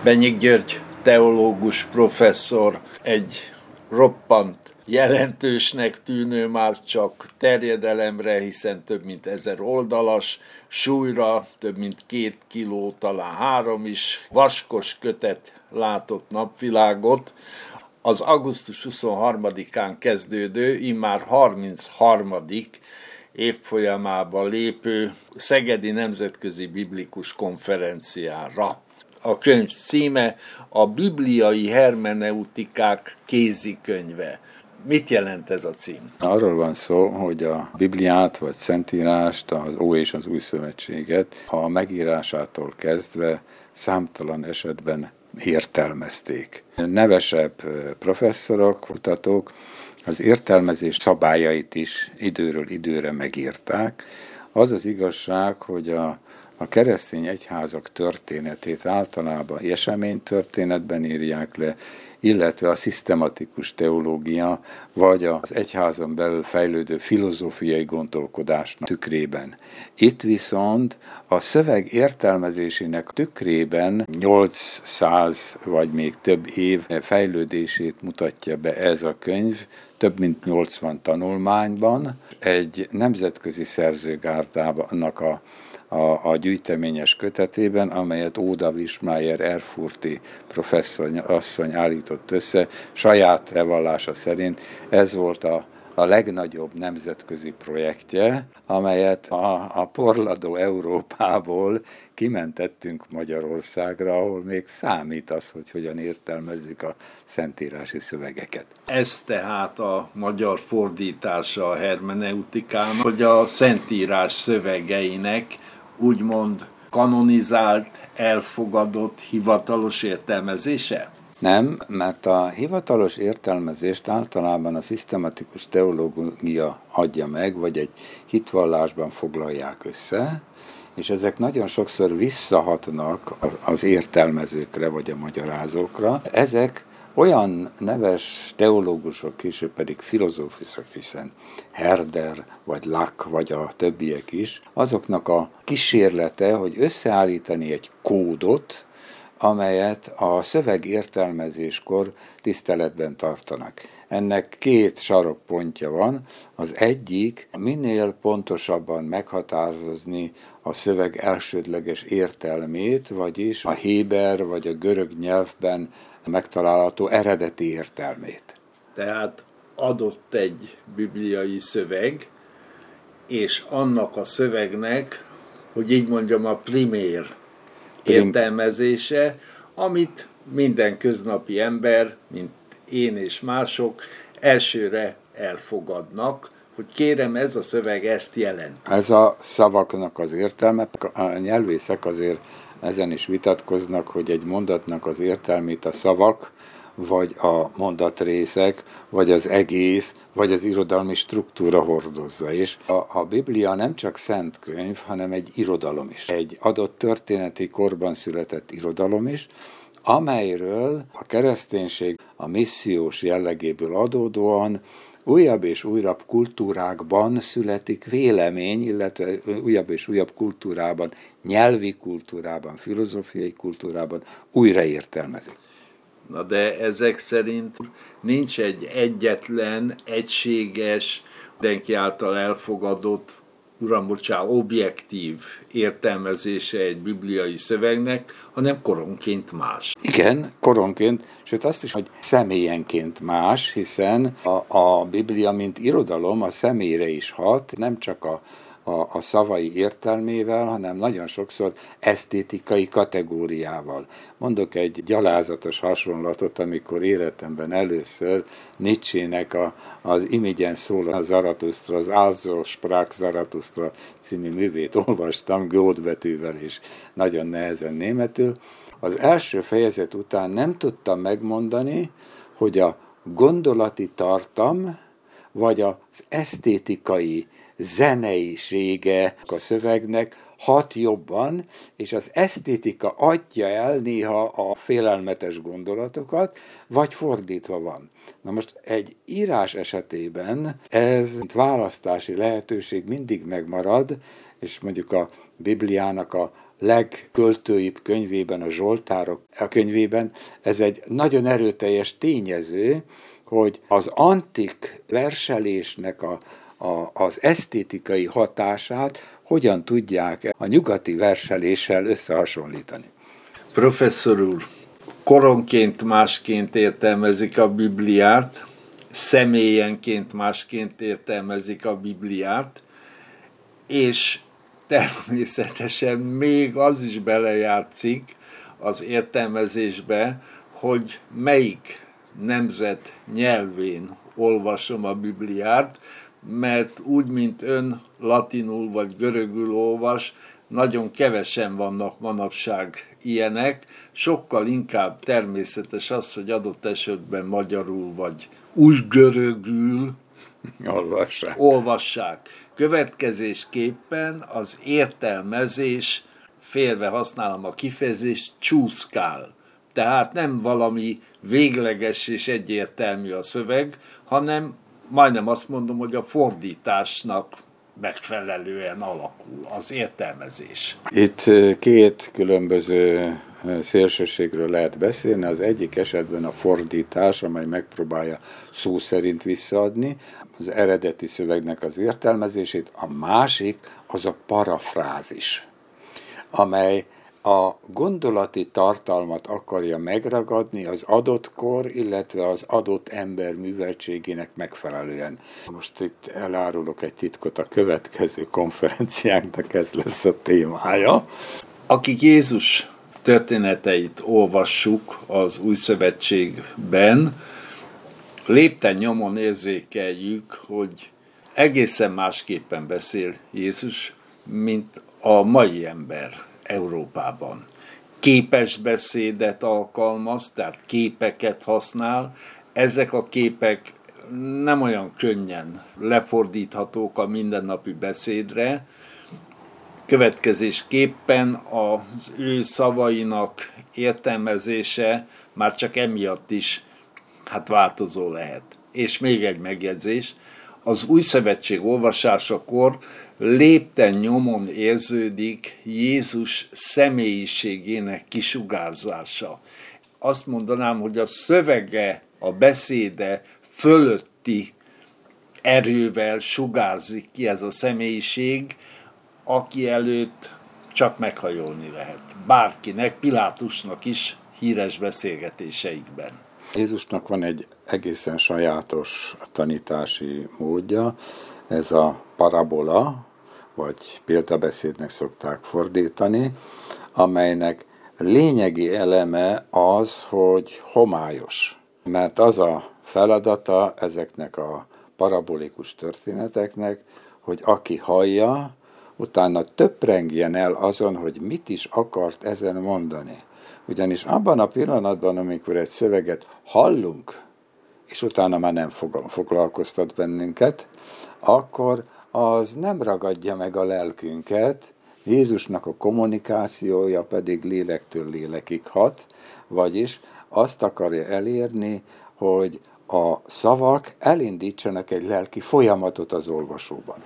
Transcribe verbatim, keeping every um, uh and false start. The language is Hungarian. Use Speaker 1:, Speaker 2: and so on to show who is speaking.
Speaker 1: Benyik György teológus professzor egy roppant jelentősnek tűnő már csak terjedelemre, hiszen több mint ezer oldalas, súlyra több mint két kiló, talán három is, vaskos kötet látott napvilágot. Az augusztus huszonharmadikán kezdődő, immár harmincharmadik évfolyamába lépő Szegedi Nemzetközi Biblikus Konferenciára. A könyv címe a Bibliai Hermeneutikák kézikönyve. Mit jelent ez a cím?
Speaker 2: Arról van szó, hogy a Bibliát vagy Szentírást, az Ó és az Új Szövetséget a megírásától kezdve számtalan esetben értelmezték. Nevesebb professzorok, kutatók az értelmezés szabályait is időről időre megírták. Az az igazság, hogy a A keresztény egyházak történetét általában eseménytörténetben írják le, illetve a szisztematikus teológia, vagy az egyházon belül fejlődő filozófiai gondolkodásnak tükrében. Itt viszont a szöveg értelmezésének tükrében nyolcszáz vagy még több év fejlődését mutatja be ez a könyv, több mint nyolcvan tanulmányban, egy nemzetközi szerzőgárdának a A, a gyűjteményes kötetében, amelyet Óda Wischmeyer erfurti professzor asszony állított össze, saját bevallása szerint ez volt a, a legnagyobb nemzetközi projektje, amelyet a, a porladó Európából kimentettünk Magyarországra, ahol még számít az, hogy hogyan értelmezzük a szentírási szövegeket.
Speaker 1: Ez tehát a magyar fordítása a hermeneutikának, hogy a szentírás szövegeinek úgymond kanonizált, elfogadott, hivatalos értelmezése?
Speaker 2: Nem, mert a hivatalos értelmezést általában a szisztematikus teológia adja meg, vagy egy hitvallásban foglalják össze, és ezek nagyon sokszor visszahatnak az értelmezőkre, vagy a magyarázókra. Ezek olyan neves teológusok, később pedig filozófusok, hiszen Herder, vagy Locke, vagy a többiek is, azoknak a kísérlete, hogy összeállítani egy kódot, amelyet a szöveg értelmezéskor tiszteletben tartanak. Ennek két sarokpontja van. Az egyik, minél pontosabban meghatározni a szöveg elsődleges értelmét, vagyis a héber vagy a görög nyelvben megtalálható eredeti értelmét.
Speaker 1: Tehát adott egy bibliai szöveg, és annak a szövegnek, hogy így mondjam, a primér értelmezése, amit minden köznapi ember, mint én és mások, elsőre elfogadnak, hogy kérem, ez a szöveg ezt jelent.
Speaker 2: Ez a szavaknak az értelme, a nyelvészek azért ezen is vitatkoznak, hogy egy mondatnak az értelmét a szavak, vagy a mondatrészek, vagy az egész, vagy az irodalmi struktúra hordozza. És a, a Biblia nem csak szent könyv, hanem egy irodalom is. Egy adott történeti korban született irodalom is, amelyről a kereszténység a missziós jellegéből adódóan újabb és újabb kultúrákban születik vélemény, illetve újabb és újabb kultúrában, nyelvi kultúrában, filozófiai kultúrában újraértelmezik.
Speaker 1: Na de ezek szerint nincs egy egyetlen, egységes, mindenki által elfogadott, uram, bocsánat, objektív értelmezése egy bibliai szövegnek, hanem koronként más.
Speaker 2: Igen, koronként, sőt azt is, hogy személyenként más, hiszen a, a Biblia, mint irodalom, a személyre is hat, nem csak a A, a szavai értelmével, hanem nagyon sokszor esztétikai kategóriával. Mondok egy gyalázatos hasonlatot, amikor életemben először Nietzsének a, az Imigyen szól a Zaratusztra, az Also sprach Zarathustra című művét olvastam gótbetűvel és nagyon nehezen németül. Az első fejezet után nem tudtam megmondani, hogy a gondolati tartam, vagy az esztétikai zeneisége a szövegnek hat jobban, és az esztétika adja el néha a félelmetes gondolatokat, vagy fordítva van. Na most egy írás esetében ez választási lehetőség mindig megmarad, és mondjuk a Bibliának a legköltőibb könyvében, a Zsoltárok a könyvében, ez egy nagyon erőteljes tényező, hogy az antik verselésnek a, a, az esztétikai hatását hogyan tudják a nyugati verseléssel összehasonlítani.
Speaker 1: Professzor úr, koronként másként értelmezik a Bibliát, személyenként másként értelmezik a Bibliát, és természetesen még az is belejátszik az értelmezésbe, hogy melyik nemzet nyelvén olvasom a Bibliát, mert úgy, mint ön latinul vagy görögül olvas, nagyon kevesen vannak manapság ilyenek, sokkal inkább természetes az, hogy adott esetben magyarul vagy úgy görögül
Speaker 2: olvassák.
Speaker 1: olvassák. Következésképpen az értelmezés, félve használom a kifejezést, csúszkál. Tehát nem valami végleges és egyértelmű a szöveg, hanem majdnem azt mondom, hogy a fordításnak megfelelően alakul az értelmezés.
Speaker 2: Itt két különböző szélsőségről lehet beszélni. Az egyik esetben a fordítás, amely megpróbálja szó szerint visszaadni az eredeti szövegnek az értelmezését, a másik az a parafrázis, amely a gondolati tartalmat akarja megragadni az adott kor, illetve az adott ember műveltségének megfelelően. Most itt elárulok egy titkot, a következő konferenciánknak ez lesz a témája.
Speaker 1: Akik Jézus történeteit olvassuk az Új Szövetségben, lépten nyomon érzékeljük, hogy egészen másképpen beszél Jézus, mint a mai ember Európában. Képes beszédet alkalmaz, tehát képeket használ. Ezek a képek nem olyan könnyen lefordíthatók a mindennapi beszédre. Következésképpen az ő szavainak értelmezése már csak emiatt is hát változó lehet. És még egy megjegyzés, az Új Szövetség olvasásakor lépten nyomon érződik Jézus személyiségének kisugárzása. Azt mondanám, hogy a szövege, a beszéde fölötti erővel sugárzik ki ez a személyiség, aki előtt csak meghajolni lehet. Bárkinek, Pilátusnak is híres beszélgetéseikben.
Speaker 2: Jézusnak van egy egészen sajátos tanítási módja, ez a parabola, vagy példabeszédnek szokták fordítani, amelynek lényegi eleme az, hogy homályos. Mert az a feladata ezeknek a parabolikus történeteknek, hogy aki hallja, utána töprengjen el azon, hogy mit is akart ezen mondani. Ugyanis abban a pillanatban, amikor egy szöveget hallunk, és utána már nem foglalkoztat bennünket, akkor az nem ragadja meg a lelkünket, Jézusnak a kommunikációja pedig lélektől lélekig hat, vagyis azt akarja elérni, hogy a szavak elindítsanak egy lelki folyamatot az olvasóban.